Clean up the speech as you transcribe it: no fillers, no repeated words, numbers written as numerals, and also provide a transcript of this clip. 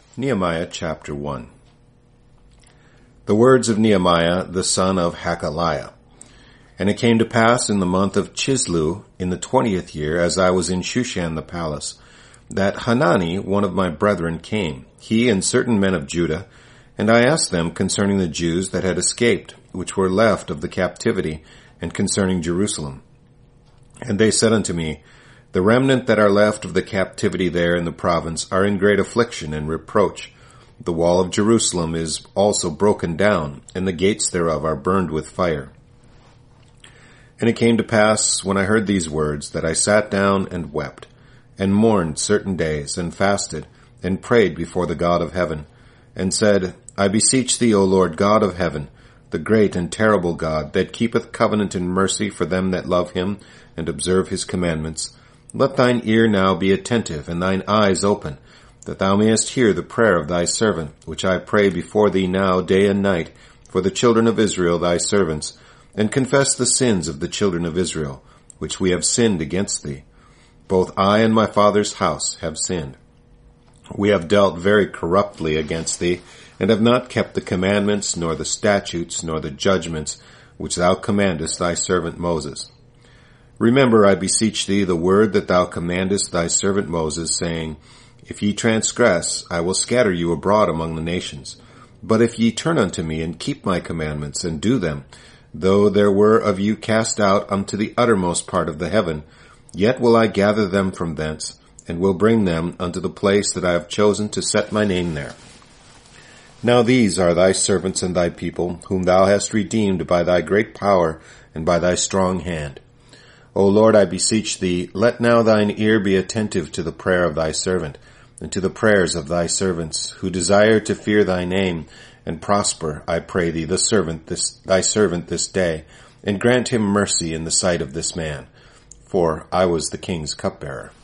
Nehemiah chapter 1. The words of Nehemiah the son of Hakaliah. And it came to pass in the month of Chislew, in the 20th year, as I was in Shushan the palace, that Hanani, one of my brethren, came, he and certain men of Judah, and I asked them concerning the Jews that had escaped, which were left of the captivity, and concerning Jerusalem. And they said unto me, The remnant that are left of the captivity there in the province are in great affliction and reproach. The wall of Jerusalem is also broken down, and the gates thereof are burned with fire. And it came to pass, when I heard these words, that I sat down and wept, and mourned certain days, and fasted, and prayed before the God of heaven, and said, I beseech thee, O Lord God of heaven, the great and terrible God, that keepeth covenant and mercy for them that love him, and observe his commandments, let thine ear now be attentive, and thine eyes open, that thou mayest hear the prayer of thy servant, which I pray before thee now day and night, for the children of Israel thy servants, and confess the sins of the children of Israel, which we have sinned against thee. Both I and my father's house have sinned. We have dealt very corruptly against thee, and have not kept the commandments, nor the statutes, nor the judgments, which thou commandest thy servant Moses. Remember, I beseech thee, the word that thou commandest thy servant Moses, saying, If ye transgress, I will scatter you abroad among the nations. But if ye turn unto me, and keep my commandments, and do them, though there were of you cast out unto the uttermost part of the heaven, yet will I gather them from thence, and will bring them unto the place that I have chosen to set my name there. Now these are thy servants and thy people, whom thou hast redeemed by thy great power and by thy strong hand. O Lord, I beseech thee, let now thine ear be attentive to the prayer of thy servant, and to the prayers of thy servants, who desire to fear thy name, and prosper, I pray thee, thy servant this day, and grant him mercy in the sight of this man. For I was the king's cupbearer.